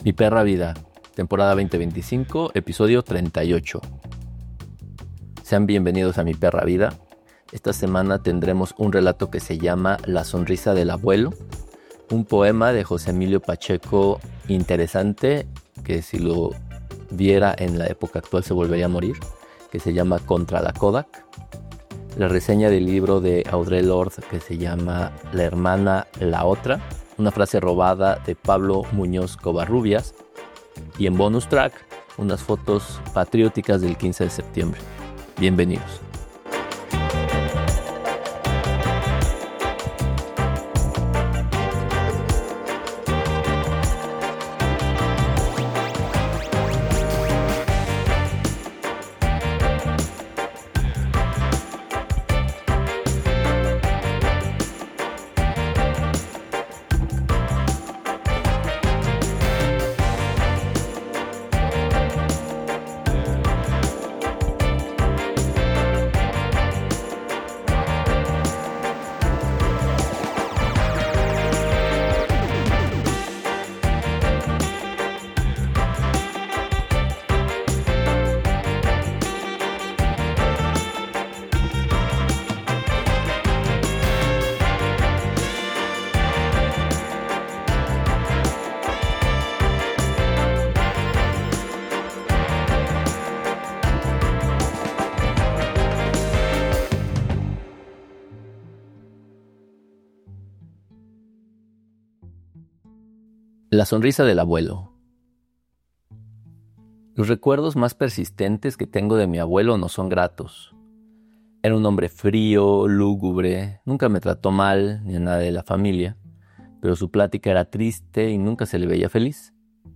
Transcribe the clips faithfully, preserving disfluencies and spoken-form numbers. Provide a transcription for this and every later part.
Mi perra vida, temporada veinte veinticinco, episodio treinta y ocho. Sean bienvenidos a Mi perra vida. Esta semana tendremos un relato que se llama La sonrisa del abuelo, un poema de José Emilio Pacheco interesante, que si lo viera en la época actual se volvería a morir, que se llama Contra la Kodak. La reseña del libro de Audre Lorde que se llama La hermana, la otra, una frase robada de Pablo Muñoz Covarrubias, y en bonus track unas fotos patrióticas del quince de septiembre. Bienvenidos. La sonrisa del abuelo. Los recuerdos más persistentes que tengo de mi abuelo no son gratos. Era un hombre frío, lúgubre, nunca me trató mal ni a nadie de la familia, pero su plática era triste y nunca se le veía feliz.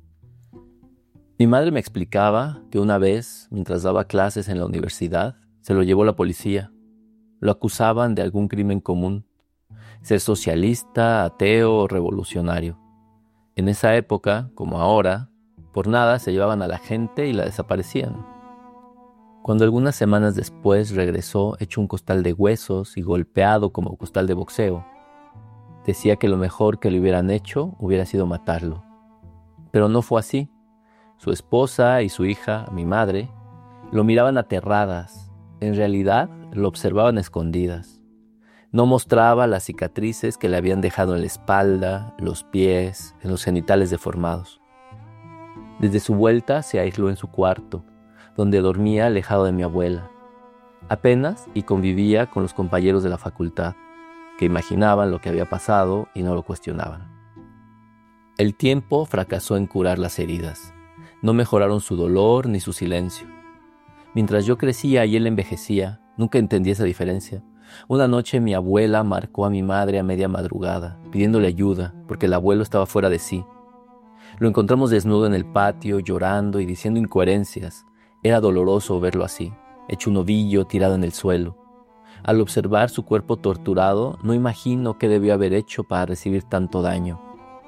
Mi madre me explicaba que una vez, mientras daba clases en la universidad, se lo llevó la policía. Lo acusaban de algún crimen común, ser socialista, ateo o revolucionario. En esa época, como ahora, por nada se llevaban a la gente y la desaparecían. Cuando algunas semanas después regresó hecho un costal de huesos y golpeado como costal de boxeo, decía que lo mejor que le hubieran hecho hubiera sido matarlo. Pero no fue así. Su esposa y su hija, mi madre, lo miraban aterradas. En realidad, lo observaban escondidas. No mostraba las cicatrices que le habían dejado en la espalda, los pies, en los genitales deformados. Desde su vuelta se aisló en su cuarto, donde dormía alejado de mi abuela. Apenas y convivía con los compañeros de la facultad, que imaginaban lo que había pasado y no lo cuestionaban. El tiempo fracasó en curar las heridas. No mejoraron su dolor ni su silencio. Mientras yo crecía y él envejecía, nunca entendí esa diferencia. Una noche mi abuela marcó a mi madre a media madrugada, pidiéndole ayuda, porque el abuelo estaba fuera de sí. Lo encontramos desnudo en el patio, llorando y diciendo incoherencias. Era doloroso verlo así, hecho un ovillo tirado en el suelo. Al observar su cuerpo torturado, no imagino qué debió haber hecho para recibir tanto daño.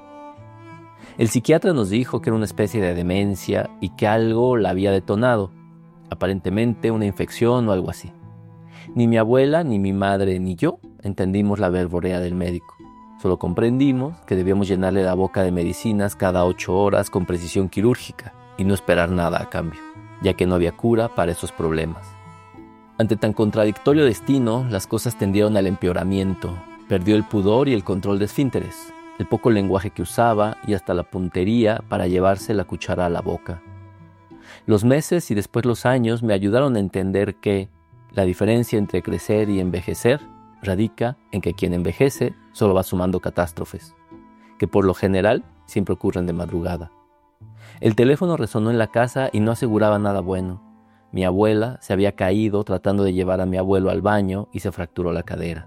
El psiquiatra nos dijo que era una especie de demencia y que algo la había detonado, aparentemente una infección o algo así. Ni mi abuela, ni mi madre, ni yo entendimos la verborrea del médico. Solo comprendimos que debíamos llenarle la boca de medicinas cada ocho horas con precisión quirúrgica y no esperar nada a cambio, ya que no había cura para esos problemas. Ante tan contradictorio destino, las cosas tendieron al empeoramiento. Perdió el pudor y el control de esfínteres, el poco lenguaje que usaba y hasta la puntería para llevarse la cuchara a la boca. Los meses y después los años me ayudaron a entender que la diferencia entre crecer y envejecer radica en que quien envejece solo va sumando catástrofes, que por lo general siempre ocurren de madrugada. El teléfono resonó en la casa y no aseguraba nada bueno. Mi abuela se había caído tratando de llevar a mi abuelo al baño y se fracturó la cadera.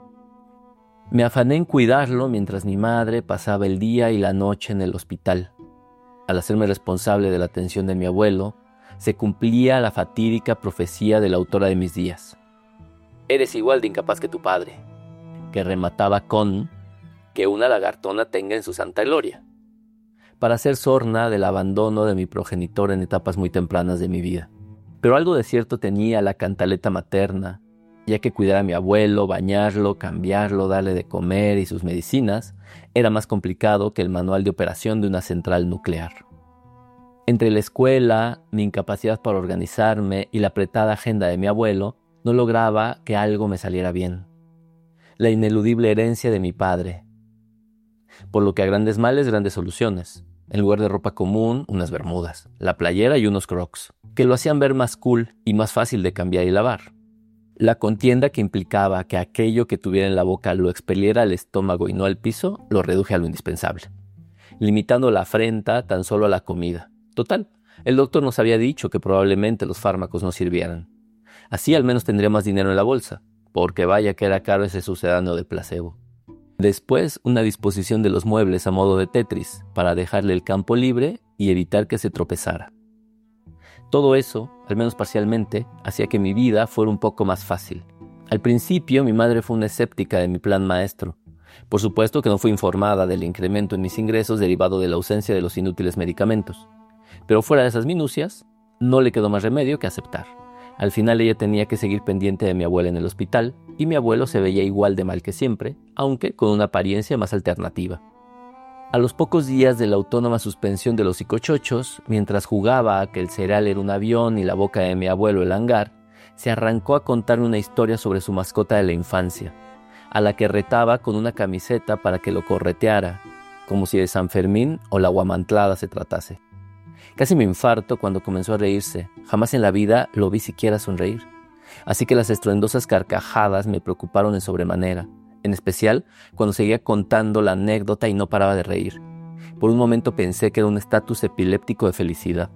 Me afané en cuidarlo mientras mi madre pasaba el día y la noche en el hospital. Al hacerme responsable de la atención de mi abuelo, se cumplía la fatídica profecía de la autora de mis días. Eres igual de incapaz que tu padre, que remataba con que una lagartona tenga en su santa gloria, para ser sorna del abandono de mi progenitor en etapas muy tempranas de mi vida. Pero algo de cierto tenía la cantaleta materna, ya que cuidar a mi abuelo, bañarlo, cambiarlo, darle de comer y sus medicinas era más complicado que el manual de operación de una central nuclear. Entre la escuela, mi incapacidad para organizarme y la apretada agenda de mi abuelo, no lograba que algo me saliera bien. La ineludible herencia de mi padre. Por lo que a grandes males, grandes soluciones. En lugar de ropa común, unas bermudas, la playera y unos crocs, que lo hacían ver más cool y más fácil de cambiar y lavar. La contienda que implicaba que aquello que tuviera en la boca lo expeliera al estómago y no al piso, lo reduje a lo indispensable, limitando la afrenta tan solo a la comida. Total, el doctor nos había dicho que probablemente los fármacos no sirvieran. Así al menos tendría más dinero en la bolsa, porque vaya que era caro ese sucedáneo del placebo. Después, una disposición de los muebles a modo de Tetris, para dejarle el campo libre y evitar que se tropezara. Todo eso, al menos parcialmente, hacía que mi vida fuera un poco más fácil. Al principio, mi madre fue una escéptica de mi plan maestro. Por supuesto que no fue informada del incremento en mis ingresos derivado de la ausencia de los inútiles medicamentos. Pero fuera de esas minucias, no le quedó más remedio que aceptar. Al final ella tenía que seguir pendiente de mi abuela en el hospital y mi abuelo se veía igual de mal que siempre, aunque con una apariencia más alternativa. A los pocos días de la autónoma suspensión de los psicochochos, mientras jugaba a que el cereal era un avión y la boca de mi abuelo el hangar, se arrancó a contarme una historia sobre su mascota de la infancia, a la que retaba con una camiseta para que lo correteara, como si de San Fermín o la Guamantlada se tratase. Casi me infarto cuando comenzó a reírse. Jamás en la vida lo vi siquiera sonreír. Así que las estruendosas carcajadas me preocuparon en sobremanera, en especial cuando seguía contando la anécdota y no paraba de reír. Por un momento pensé que era un estatus epiléptico de felicidad.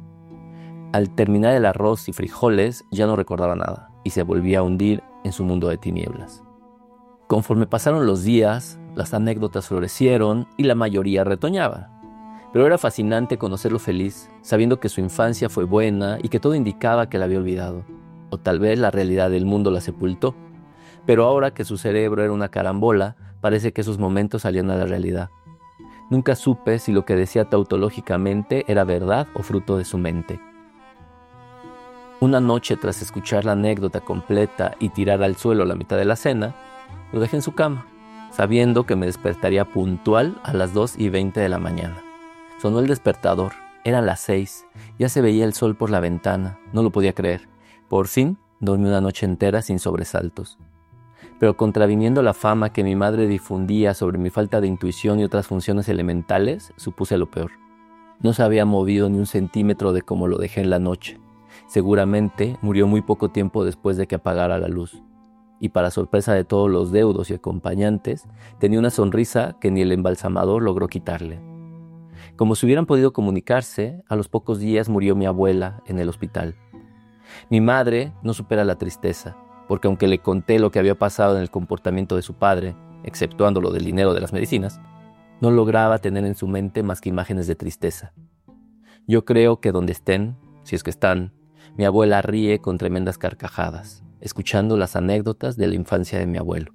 Al terminar el arroz y frijoles ya no recordaba nada y se volvía a hundir en su mundo de tinieblas. Conforme pasaron los días, las anécdotas florecieron y la mayoría retoñaba. Pero era fascinante conocerlo feliz, sabiendo que su infancia fue buena y que todo indicaba que la había olvidado. O tal vez la realidad del mundo la sepultó. Pero ahora que su cerebro era una carambola, parece que esos momentos salían a la realidad. Nunca supe si lo que decía tautológicamente era verdad o fruto de su mente. Una noche, tras escuchar la anécdota completa y tirar al suelo la mitad de la cena, lo dejé en su cama, sabiendo que me despertaría puntual a las dos y veinte de la mañana. Sonó el despertador, eran las seis, ya se veía el sol por la ventana, no lo podía creer. Por fin, dormí una noche entera sin sobresaltos. Pero contraviniendo la fama que mi madre difundía sobre mi falta de intuición y otras funciones elementales, supuse lo peor. No se había movido ni un centímetro de cómo lo dejé en la noche. Seguramente murió muy poco tiempo después de que apagara la luz. Y para sorpresa de todos los deudos y acompañantes, tenía una sonrisa que ni el embalsamador logró quitarle. Como si hubieran podido comunicarse, a los pocos días murió mi abuela en el hospital. Mi madre no supera la tristeza, porque aunque le conté lo que había pasado en el comportamiento de su padre, exceptuando lo del dinero de las medicinas, no lograba tener en su mente más que imágenes de tristeza. Yo creo que donde estén, si es que están, mi abuela ríe con tremendas carcajadas, escuchando las anécdotas de la infancia de mi abuelo.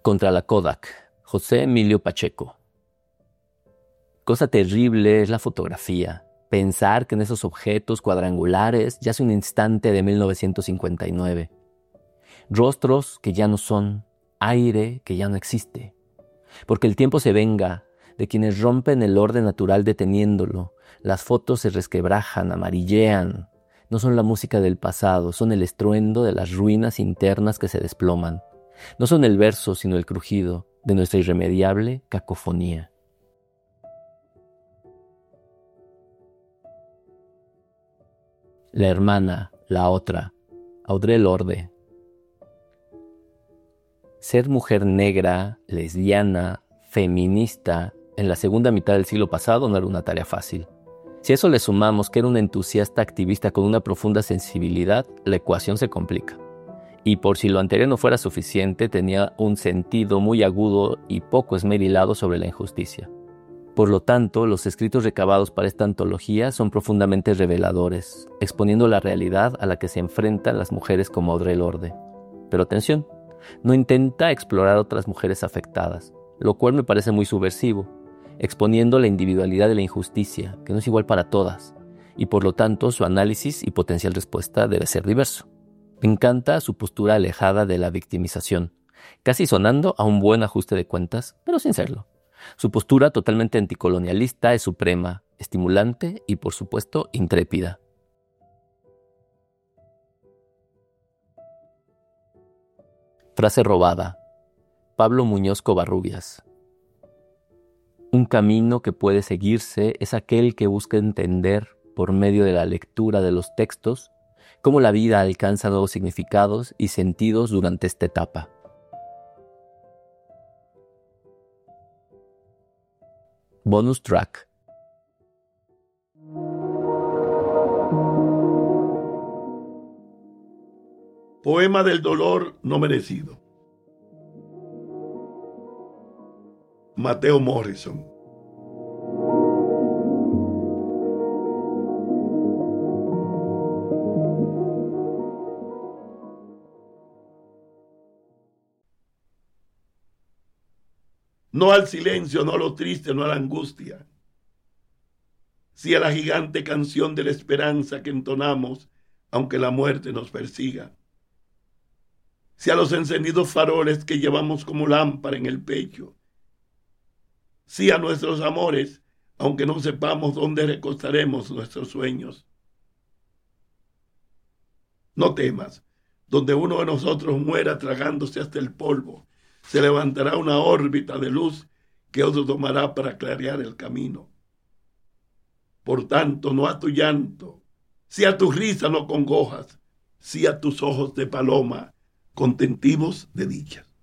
Contra la Kodak, José Emilio Pacheco. Cosa terrible es la fotografía. Pensar que en esos objetos cuadrangulares yace un instante de mil novecientos cincuenta y nueve. Rostros que ya no son, aire que ya no existe. Porque el tiempo se venga de quienes rompen el orden natural deteniéndolo. Las fotos se resquebrajan, amarillean. No son la música del pasado, son el estruendo de las ruinas internas que se desploman. No son el verso, sino el crujido de nuestra irremediable cacofonía. La hermana, la otra, Audre Lorde. Ser mujer negra, lesbiana, feminista, en la segunda mitad del siglo pasado no era una tarea fácil. Si a eso le sumamos que era una entusiasta activista con una profunda sensibilidad, la ecuación se complica. Y por si lo anterior no fuera suficiente, tenía un sentido muy agudo y poco esmerilado sobre la injusticia. Por lo tanto, los escritos recabados para esta antología son profundamente reveladores, exponiendo la realidad a la que se enfrentan las mujeres como Audre Lorde. Pero atención, no intenta explorar otras mujeres afectadas, lo cual me parece muy subversivo, exponiendo la individualidad de la injusticia, que no es igual para todas, y por lo tanto su análisis y potencial respuesta debe ser diverso. Me encanta su postura alejada de la victimización, casi sonando a un buen ajuste de cuentas, pero sin serlo. Su postura totalmente anticolonialista es suprema, estimulante y, por supuesto, intrépida. Frase robada. Pablo Muñoz Covarrubias. Un camino que puede seguirse es aquel que busca entender, por medio de la lectura de los textos, cómo la vida alcanza nuevos significados y sentidos durante esta etapa. Bonus track. Poema del dolor no merecido. Mateo Morrison. No al silencio, no a lo triste, no a la angustia. Sí a la gigante canción de la esperanza que entonamos, aunque la muerte nos persiga. Sí a los encendidos faroles que llevamos como lámpara en el pecho. Sí a nuestros amores, aunque no sepamos dónde recostaremos nuestros sueños. No temas, donde uno de nosotros muera tragándose hasta el polvo, se levantará una órbita de luz que otro tomará para clarear el camino. Por tanto, no a tu llanto, sí a tu risa no congojas, sí a tus ojos de paloma, contentivos de dichas.